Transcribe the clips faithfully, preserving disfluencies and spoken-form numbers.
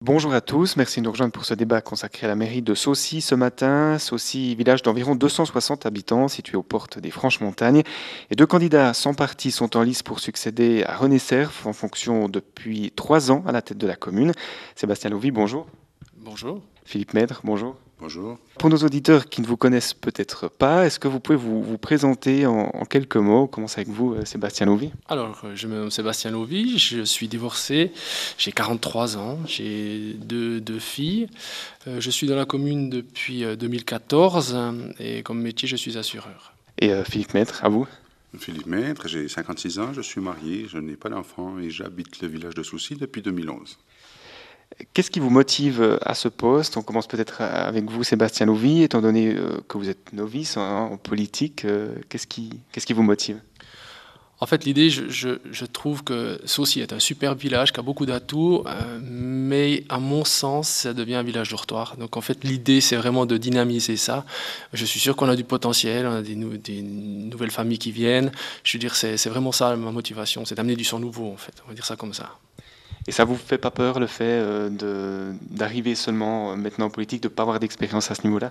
Bonjour à tous, merci de nous rejoindre pour ce débat consacré à la mairie de Saucy ce matin. Saucy, village d'environ deux cent soixante habitants situé aux portes des Franches-Montagnes. Et deux candidats sans parti sont en lice pour succéder à René Serf en fonction depuis trois ans à la tête de la commune. Sébastien Louvy, bonjour. Bonjour. Philippe Maître, bonjour. Bonjour. Pour nos auditeurs qui ne vous connaissent peut-être pas, est-ce que vous pouvez vous, vous présenter en, en quelques mots? On commence avec vous, Sébastien Louvy. Alors, je me nomme Sébastien Louvy, je suis divorcé, j'ai quarante-trois ans, j'ai deux, deux filles. Euh, je suis dans la commune depuis deux mille quatorze et comme métier, je suis assureur. Et euh, Philippe Maître, à vous. Philippe Maître, j'ai cinquante-six ans, je suis marié, je n'ai pas d'enfant et j'habite le village de Saucy depuis deux mille onze. Qu'est-ce qui vous motive à ce poste? On commence peut-être avec vous, Sébastien Louvy, étant donné que vous êtes novice en politique. Qu'est-ce qui, qu'est-ce qui vous motive? En fait, l'idée, je, je, je trouve que Saucy est un super village qui a beaucoup d'atouts, euh, mais à mon sens, ça devient un village dortoir. Donc en fait, l'idée, c'est vraiment de dynamiser ça. Je suis sûr qu'on a du potentiel, on a des, nou des nouvelles familles qui viennent. Je veux dire, c'est vraiment ça ma motivation, c'est d'amener du sang nouveau, en fait. On va dire ça comme ça. Et ça vous fait pas peur le fait d'arriver seulement maintenant en politique, de ne pas avoir d'expérience à ce niveau-là?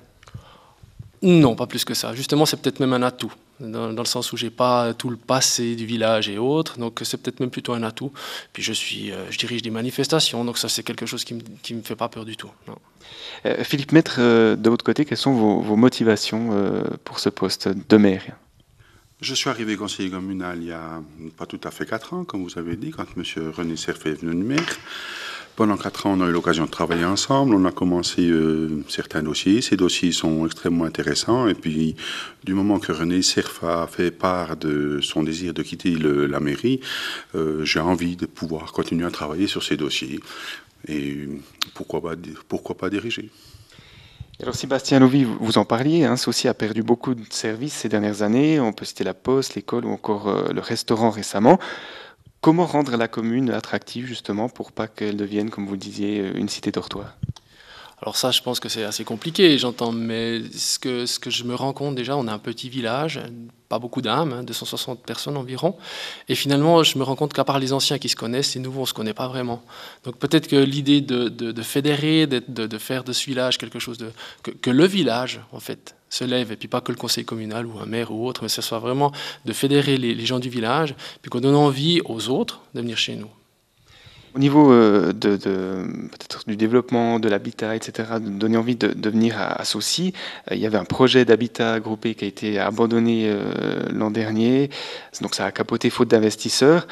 Non, pas plus que ça. Justement, c'est peut-être même un atout, dans, dans le sens où j'ai pas tout le passé du village et autres, donc c'est peut-être même plutôt un atout. Puis je suis, euh, je dirige des manifestations, donc ça c'est quelque chose qui me, qui me fait pas peur du tout. Non. Euh, Philippe Maître, euh, de votre côté, quelles sont vos, vos motivations euh, pour ce poste de maire? Je suis arrivé conseiller communal il y a pas tout à fait quatre ans, comme vous avez dit, quand M. René Serf est venu de maire. Pendant quatre ans, on a eu l'occasion de travailler ensemble. On a commencé euh, certains dossiers. Ces dossiers sont extrêmement intéressants. Et puis, du moment que René Serf a fait part de son désir de quitter le, la mairie, euh, j'ai envie de pouvoir continuer à travailler sur ces dossiers. Et pourquoi pas, pourquoi pas diriger. Alors Sébastien Louvy, vous en parliez, hein, Saucy a perdu beaucoup de services ces dernières années. On peut citer la poste, l'école ou encore euh, le restaurant récemment. Comment rendre la commune attractive justement pour pas qu'elle devienne, comme vous le disiez, une cité dortoir? Alors ça, je pense que c'est assez compliqué, j'entends, mais ce que, ce que je me rends compte déjà, on a un petit village, pas beaucoup d'âmes, hein, deux cent soixante personnes environ, et finalement, je me rends compte qu'à part les anciens qui se connaissent, les nouveaux, on ne se connaît pas vraiment. Donc peut-être que l'idée de, de, de fédérer, de, de, de faire de ce village quelque chose de... Que, que le village, en fait, se lève, et puis pas que le conseil communal ou un maire ou autre, mais ce soit vraiment de fédérer les, les gens du village, puis qu'on donne envie aux autres de venir chez nous. Au niveau euh, de, de, peut-être du développement, de l'habitat, et cetera, de donner envie de, de venir à, à Saucy, euh, il y avait un projet d'habitat groupé qui a été abandonné euh, l'an dernier, donc ça a capoté faute d'investisseurs.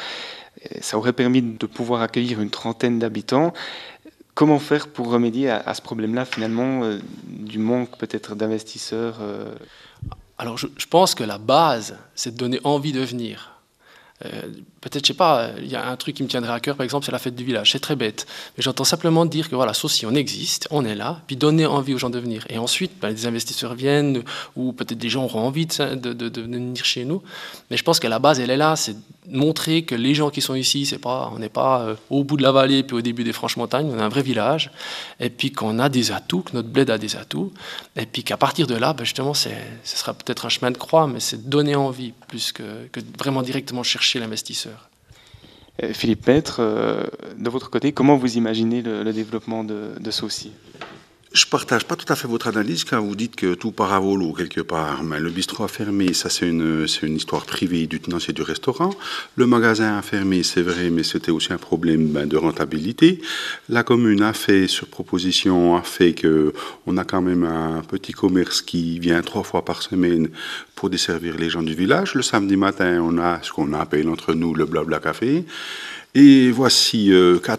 Ça aurait permis de pouvoir accueillir une trentaine d'habitants. Comment faire pour remédier à, à ce problème-là, finalement, euh, du manque peut-être d'investisseurs euh... Alors je, je pense que la base, c'est de donner envie de venir. Euh, peut-être, je sais pas, il y a un truc qui me tiendrait à cœur, par exemple, c'est la fête du village. C'est très bête, mais j'entends simplement dire que voilà, Saucy, on existe, on est là, puis donner envie aux gens de venir. Et ensuite, ben, des investisseurs viennent, ou peut-être des gens auront envie de, de, de, de venir chez nous. Mais je pense que la base, elle est là, c'est montrer que les gens qui sont ici, c'est pas, on n'est pas euh, au bout de la vallée, puis au début des Franches-Montagnes, on a un vrai village, et puis qu'on a des atouts, que notre bled a des atouts, et puis qu'à partir de là, ben, justement, c'est, ce sera peut-être un chemin de croix, mais c'est donner envie, plus que, que vraiment directement chercher l'investisseur. Philippe Maître, euh, de votre côté, comment vous imaginez le, le développement de, de Saucy? Je ne partage pas tout à fait votre analyse quand vous dites que tout part à volo quelque part. Mais le bistrot a fermé, ça c'est une, c'est une histoire privée du tenancier du restaurant. Le magasin a fermé, c'est vrai, mais c'était aussi un problème ben, de rentabilité. La commune a fait, sur proposition, a fait qu'on a quand même un petit commerce qui vient trois fois par semaine pour desservir les gens du village. Le samedi matin, on a ce qu'on appelle entre nous le Blabla Café. Et voici euh, quatre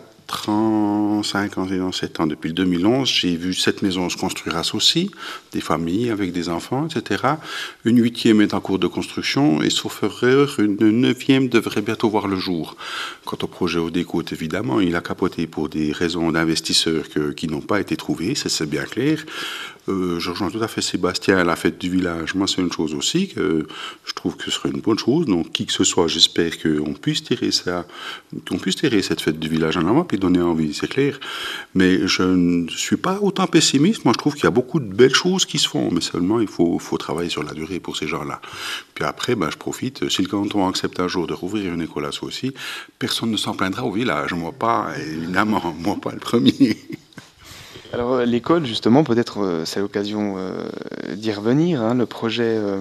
ans, cinq ans, sept ans, depuis le deux mille onze, j'ai vu cette maison se construire à Saucy, des familles avec des enfants, et cetera. Une huitième est en cours de construction et, sauf erreur, une neuvième devrait bientôt voir le jour. Quant au projet Odécoute, évidemment, il a capoté pour des raisons d'investisseurs que, qui n'ont pas été trouvées, c'est bien clair. Euh, je rejoins tout à fait Sébastien à la fête du village. Moi, c'est une chose aussi que je trouve que ce serait une bonne chose. Donc, qui que ce soit, j'espère qu'on puisse tirer ça, qu'on puisse tirer cette fête du village en avant puis donner envie, c'est clair. Mais je ne suis pas autant pessimiste. Moi, je trouve qu'il y a beaucoup de belles choses qui se font, mais seulement il faut, faut travailler sur la durée pour ces gens-là. Puis après, ben, je profite. Si le canton accepte un jour de rouvrir une école à Saucy, personne ne s'en plaindra au village. Moi pas, évidemment. Moi pas le premier. Alors l'école, justement, peut-être euh, c'est l'occasion euh, d'y revenir. Hein, le projet, euh,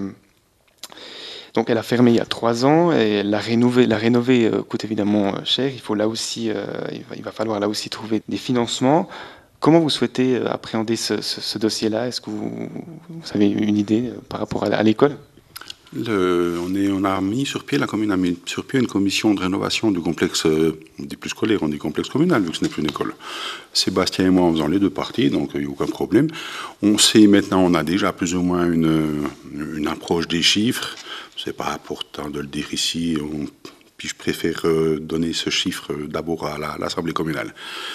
donc elle a fermé il y a trois ans et la rénover, la rénover euh, coûte évidemment euh, cher. Il faut là aussi, euh, il, va, il va falloir là aussi trouver des financements. Comment vous souhaitez euh, appréhender ce, ce, ce dossier-là? Est-ce que vous, vous avez une idée euh, par rapport à, à l'école? Le, on, est, on a mis sur pied, la commune a mis sur pied une commission de rénovation du complexe, euh, on dit plus scolaire, on dit complexe communal, vu que ce n'est plus une école. Sébastien et moi en faisant les deux parties, donc il n'y a aucun problème. On sait maintenant, on a déjà plus ou moins une, une approche des chiffres. C'est pas important de le dire ici, on, puis je préfère euh, donner ce chiffre d'abord à, la, à l'Assemblée communale.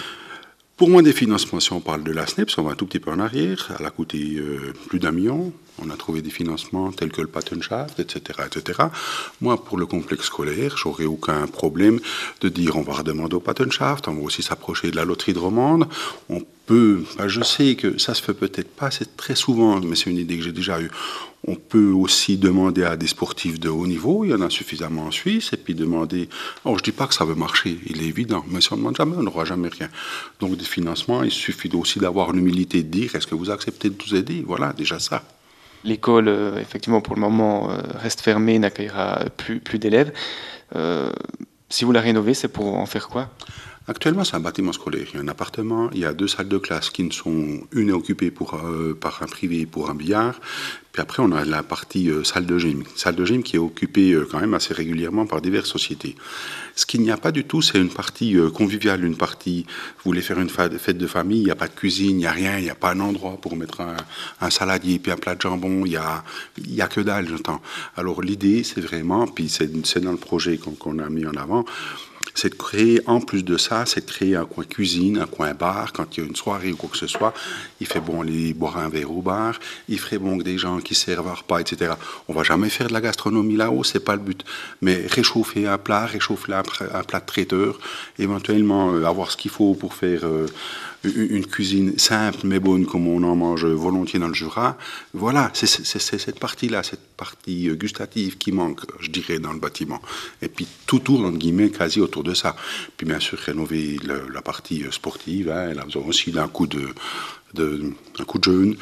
Pour moi, des financements, si on parle de la S N E P S, on va un tout petit peu en arrière. Elle a coûté euh, plus d'un million. On a trouvé des financements tels que le Patenschaft, et cetera, et cetera. Moi, pour le complexe scolaire, j'aurais aucun problème de dire on va redemander au Patenschaft, on va aussi s'approcher de la loterie de Romande. On peut, ben je sais que ça se fait peut-être pas, c'est très souvent, mais c'est une idée que j'ai déjà eue. On peut aussi demander à des sportifs de haut niveau, il y en a suffisamment en Suisse, et puis demander... Alors, je ne dis pas que ça veut marcher, il est évident, mais si on ne demande jamais, on n'aura jamais rien. Donc, des financements, il suffit aussi d'avoir l'humilité de dire, est-ce que vous acceptez de nous aider? Voilà, déjà ça. L'école, euh, effectivement, pour le moment, euh, reste fermée, n'accueillera plus, plus d'élèves. Euh, si vous la rénovez, c'est pour en faire quoi? Actuellement, c'est un bâtiment scolaire. Il y a un appartement, il y a deux salles de classe qui ne sont... Une est occupée pour, euh, par un privé pour un billard. Puis après, on a la partie euh, salle de gym. Salle de gym qui est occupée euh, quand même assez régulièrement par diverses sociétés. Ce qu'il n'y a pas du tout, c'est une partie euh, conviviale, une partie... Vous voulez faire une fête de famille, il n'y a pas de cuisine, il n'y a rien, il n'y a pas un endroit pour mettre un, un saladier puis un plat de jambon, il n'y a, il y a que dalle, j'entends. Alors l'idée, c'est vraiment, puis c'est, c'est dans le projet qu'on, qu'on a mis en avant, c'est de créer, en plus de ça, c'est de créer un coin cuisine, un coin bar, quand il y a une soirée ou quoi que ce soit, il fait bon aller boire un verre au bar, il ferait bon que des gens qui servent un repas, et cetera. On va jamais faire de la gastronomie là-haut, c'est pas le but, mais réchauffer un plat, réchauffer un, un plat de traiteur, éventuellement euh, avoir ce qu'il faut pour faire... Euh, une cuisine simple mais bonne comme on en mange volontiers dans le Jura. Voilà, c'est, c'est, c'est cette partie-là, cette partie gustative qui manque, je dirais, dans le bâtiment. Et puis tout tourne, entre guillemets, quasi autour de ça. Puis bien sûr, rénover le, la partie sportive, hein, elle a besoin aussi d'un coup de, de, d'un coup de jeune.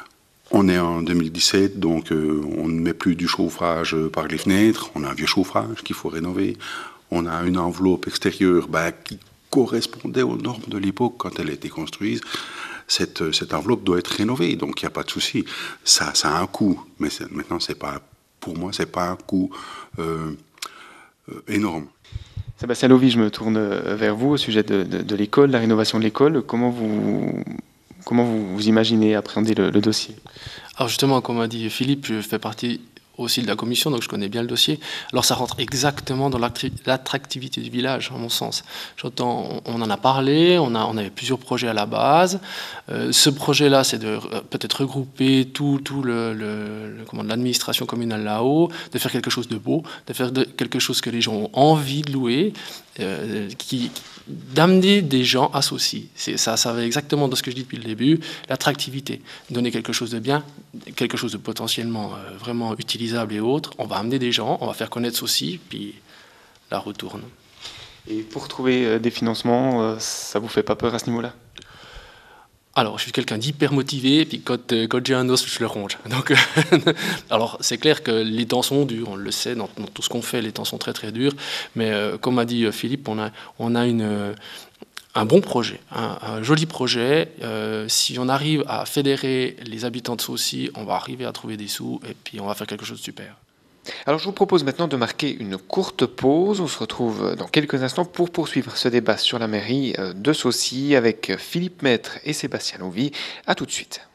On est en deux mille dix-sept, donc euh, on ne met plus du chauffage par les fenêtres, on a un vieux chauffage qu'il faut rénover. On a une enveloppe extérieure bah, qui correspondait aux normes de l'époque quand elle a été construite. Cette, cette enveloppe doit être rénovée, donc il n'y a pas de souci. Ça, ça a un coût, mais c'est, maintenant, c'est pas, pour moi, ce n'est pas un coût euh, euh, énorme. Sébastien Lovy, je me tourne vers vous au sujet de, de, de l'école, la rénovation de l'école. Comment vous, comment vous, vous imaginez appréhender le, le dossier? Alors justement, comme a dit Philippe, je fais partie aussi de la commission, donc je connais bien le dossier. Alors ça rentre exactement dans l'attractivité du village, à mon sens. J'entends, on en a parlé, on, a, on avait plusieurs projets à la base. Euh, ce projet-là, c'est de euh, peut-être regrouper tout, tout le, le, le, comment, l'administration communale là-haut, de faire quelque chose de beau, de faire de, quelque chose que les gens ont envie de louer, euh, qui, d'amener des gens associés. C'est, ça, ça va exactement dans ce que je dis depuis le début, l'attractivité. Donner quelque chose de bien, quelque chose de potentiellement euh, vraiment utilisable et autres. On va amener des gens, on va faire connaître ceci, puis la retourne. Et pour trouver euh, des financements, euh, ça vous fait pas peur à ce niveau-là? Alors, je suis quelqu'un d'hyper motivé, puis quand, quand j'ai un os, je le ronge. Donc, alors, c'est clair que les temps sont durs, on le sait, dans, dans tout ce qu'on fait, les temps sont très très durs. Mais euh, comme a dit Philippe, on a, on a une, un bon projet, un, un joli projet. Euh, si on arrive à fédérer les habitants de Saucy, on va arriver à trouver des sous, et puis on va faire quelque chose de super. Alors je vous propose maintenant de marquer une courte pause. On se retrouve dans quelques instants pour poursuivre ce débat sur la mairie de Saucy avec Philippe Maître et Sébastien Lovy. À tout de suite.